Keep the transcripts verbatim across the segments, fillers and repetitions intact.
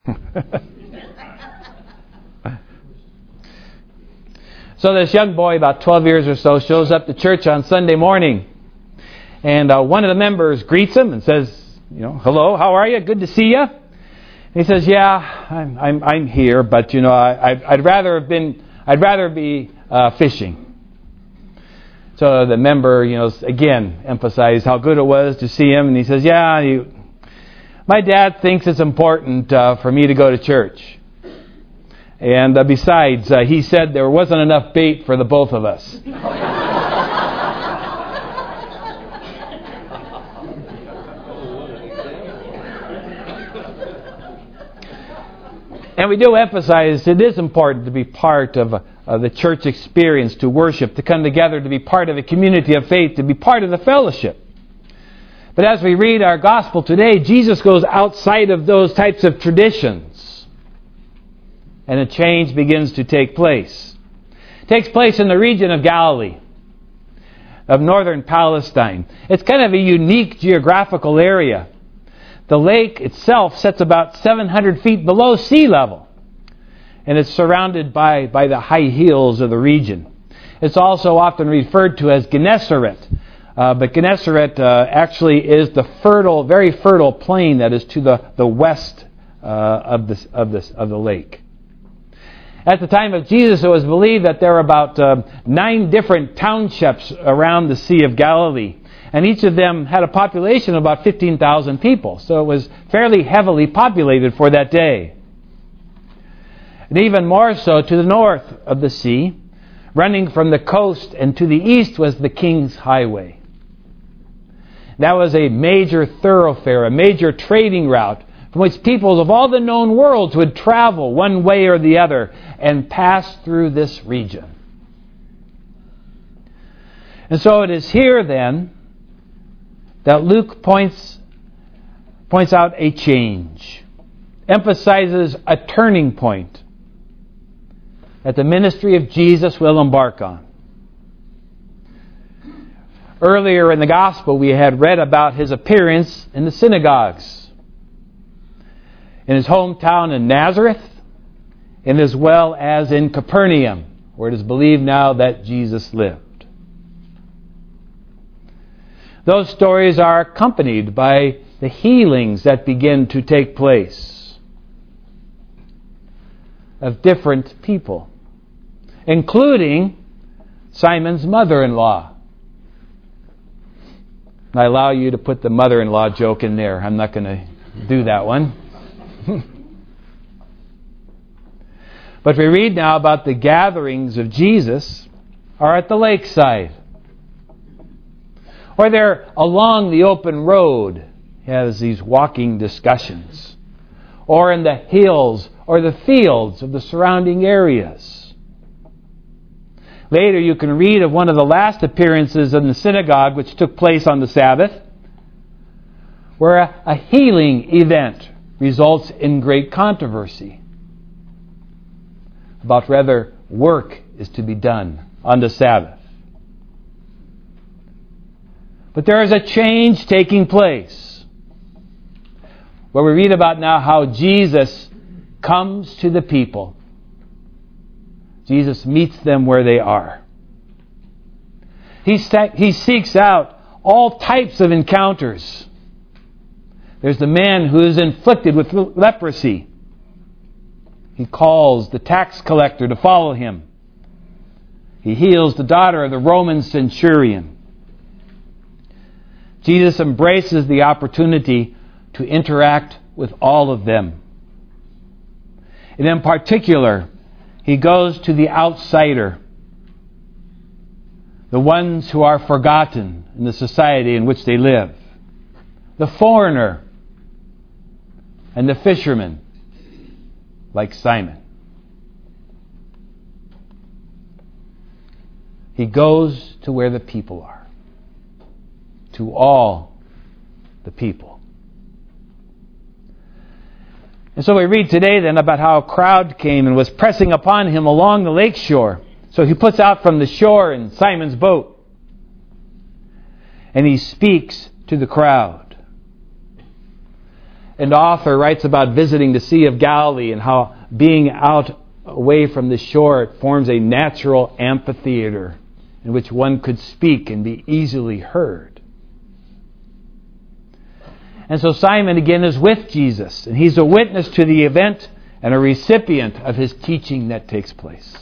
So this young boy, about twelve years or so, shows up to church on Sunday morning. And uh, one of the members greets him and says, you know, hello, how are you? Good to see you. And he says, yeah, I'm I'm, I'm here, but, you know, I, I'd, I'd rather have been, I'd rather be uh, fishing. So the member, you know, again, emphasized how good it was to see him. And he says, yeah, you, my dad thinks it's important uh, for me to go to church. And uh, besides, uh, he said there wasn't enough bait for the both of us. And we do emphasize it is important to be part of, a, of the church experience, to worship, to come together, to be part of a community of faith, to be part of the fellowship. But as we read our gospel today, Jesus goes outside of those types of traditions. And a change begins to take place. It takes place in the region of Galilee, of northern Palestine. It's kind of a unique geographical area. The lake itself sits about seven hundred feet below sea level. And it's surrounded by, by the high hills of the region. It's also often referred to as Gennesaret. Uh, but Gennesaret uh, actually is the fertile, very fertile plain that is to the, the west uh, of, this, of, this, of the lake. At the time of Jesus, it was believed that there were about uh, nine different townships around the Sea of Galilee. And each of them had a population of about fifteen thousand people. So it was fairly heavily populated for that day. And even more so to the north of the sea, running from the coast and to the east, was the King's Highway. That was a major thoroughfare, a major trading route from which peoples of all the known worlds would travel one way or the other and pass through this region. And so it is here then that Luke points, points out a change, emphasizes a turning point that the ministry of Jesus will embark on. Earlier in the gospel, we had read about his appearance in the synagogues, in his hometown in Nazareth, and as well as in Capernaum, where it is believed now that Jesus lived. Those stories are accompanied by the healings that begin to take place of different people, including Simon's mother-in-law. I allow you to put the mother-in-law joke in there. I'm not going to do that one. But we read now about the gatherings of Jesus are at the lakeside, or they're along the open road. He has these walking discussions, or in the hills or the fields of the surrounding areas. Later you can read of one of the last appearances in the synagogue, which took place on the Sabbath, where a, a healing event results in great controversy about whether work is to be done on the Sabbath. But there is a change taking place, where we read about now how Jesus comes to the people. Jesus meets them where they are. He, he seeks out all types of encounters. There's the man who is inflicted with leprosy. He calls the tax collector to follow him. He heals the daughter of the Roman centurion. Jesus embraces the opportunity to interact with all of them. And in particular, he goes to the outsider, the ones who are forgotten in the society in which they live, the foreigner, and the fisherman, like Simon. He goes to where the people are, to all the people. And so we read today then about how a crowd came and was pressing upon him along the lake shore. So he puts out from the shore in Simon's boat, and he speaks to the crowd. an author writes about visiting the Sea of Galilee and how being out away from the shore, it forms a natural amphitheater in which one could speak and be easily heard. And so Simon again is with Jesus, and he's a witness to the event and a recipient of his teaching that takes place.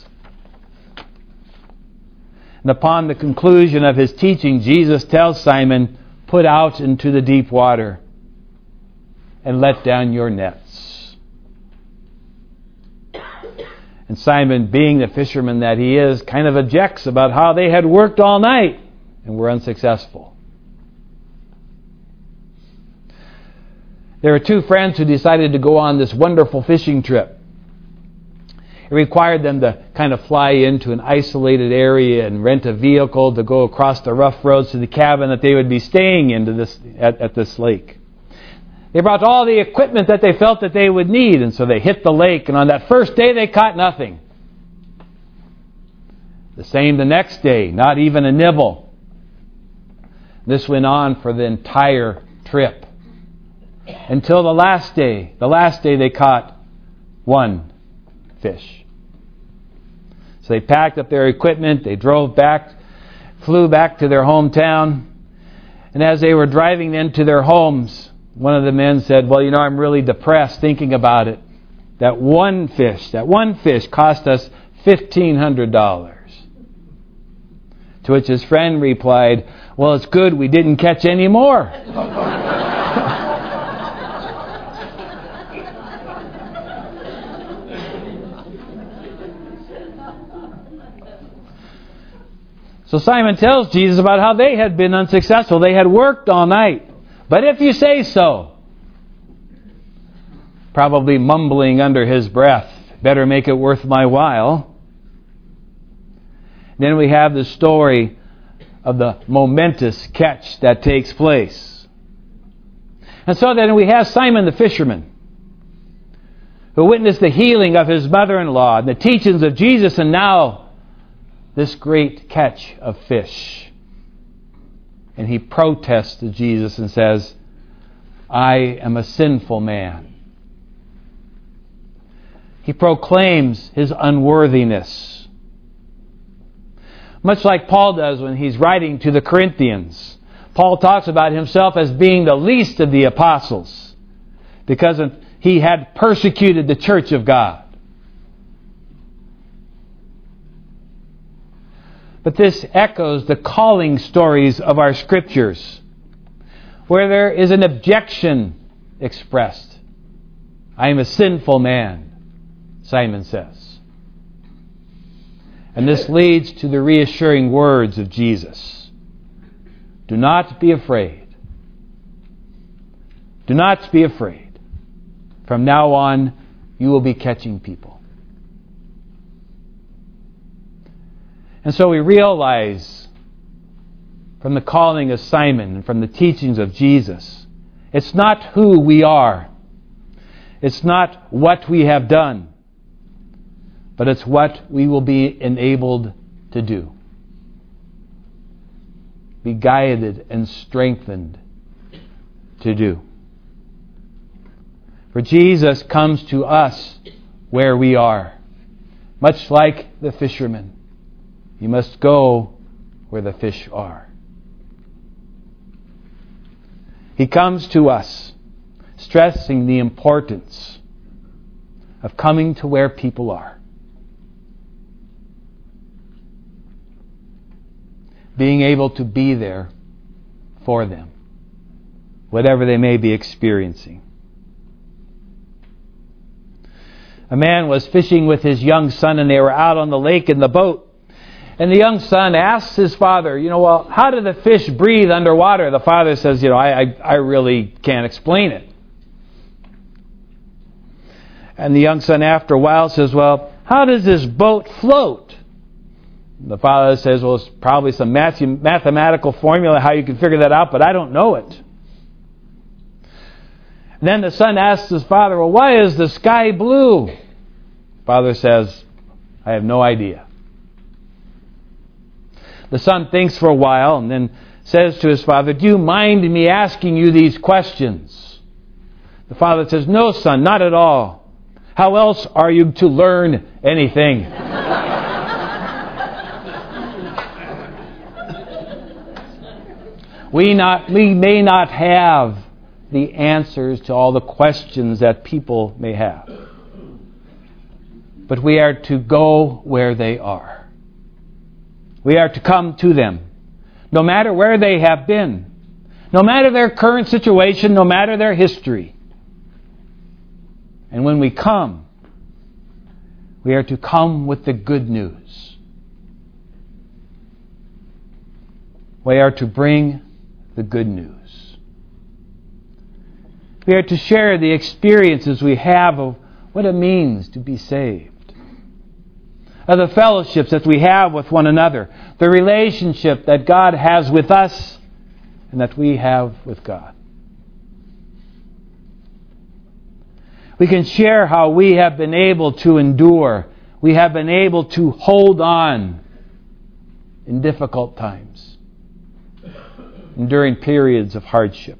And upon the conclusion of his teaching, Jesus tells Simon, "Put out into the deep water and let down your nets." And Simon, being the fisherman that he is, kind of objects about how they had worked all night and were unsuccessful. There were two friends who decided to go on this wonderful fishing trip. It required them to kind of fly into an isolated area and rent a vehicle to go across the rough roads to the cabin that they would be staying in to this, at, at this lake. They brought all the equipment that they felt that they would need, and so they hit the lake, and on that first day they caught nothing. The same the next day, not even a nibble. This went on for the entire trip. Until the last day. The last day they caught one fish. So they packed up their equipment, they drove back, flew back to their hometown, and as they were driving into their homes, one of the men said, "Well, you know, I'm really depressed thinking about it. That one fish, that one fish cost us fifteen hundred dollars. To which his friend replied, "Well, it's good we didn't catch any more." So Simon tells Jesus about how they had been unsuccessful. They had worked all night. "But if you say so," probably mumbling under his breath, "better make it worth my while." Then we have the story of the momentous catch that takes place. And so then we have Simon the fisherman, who witnessed the healing of his mother-in-law and the teachings of Jesus, and now this great catch of fish. And he protests to Jesus and says, "I am a sinful man." He proclaims his unworthiness. Much like Paul does when he's writing to the Corinthians. Paul talks about himself as being the least of the apostles because he had persecuted the church of God. But this echoes the calling stories of our Scriptures, where there is an objection expressed. "I am a sinful man," Simon says. And this leads to the reassuring words of Jesus. "Do not be afraid. Do not be afraid. From now on, you will be catching people." And so we realize from the calling of Simon and from the teachings of Jesus, it's not who we are. It's not what we have done. But it's what we will be enabled to do. Be guided and strengthened to do. For Jesus comes to us where we are. Much like the fishermen. You must go where the fish are. He comes to us, stressing the importance of coming to where people are. Being able to be there for them, whatever they may be experiencing. A man was fishing with his young son, and they were out on the lake in the boat. And the young son asks his father, you know, well, how do the fish breathe underwater? The father says, you know, I, I, I really can't explain it. And the young son, after a while, says, well, how does this boat float? The father says, well, it's probably some math- mathematical formula how you can figure that out, but I don't know it. And then the son asks his father, well, why is the sky blue? The father says, I have no idea. The son thinks for a while and then says to his father, do you mind me asking you these questions? The father says, "No, son, not at all. How else are you to learn anything?" we not we may not have the answers to all the questions that people may have. But we are to go where they are. We are to come to them, no matter where they have been, no matter their current situation, no matter their history. And when we come, we are to come with the good news. We are to bring the good news. We are to share the experiences we have of what it means to be saved, of the fellowships that we have with one another, the relationship that God has with us and that we have with God. We can share how we have been able to endure. We have been able to hold on in difficult times, during periods of hardship.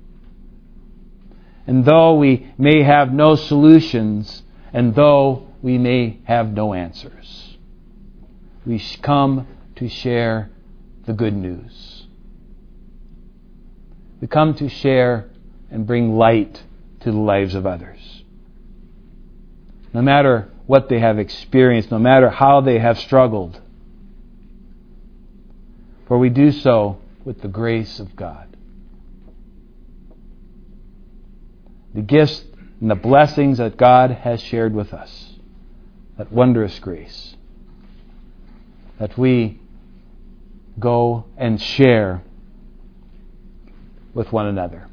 And though we may have no solutions, and though we may have no answers, we come to share the good news. We come to share and bring light to the lives of others. No matter what they have experienced, no matter how they have struggled, for we do so with the grace of God. The gifts and the blessings that God has shared with us, that wondrous grace, that we go and share with one another.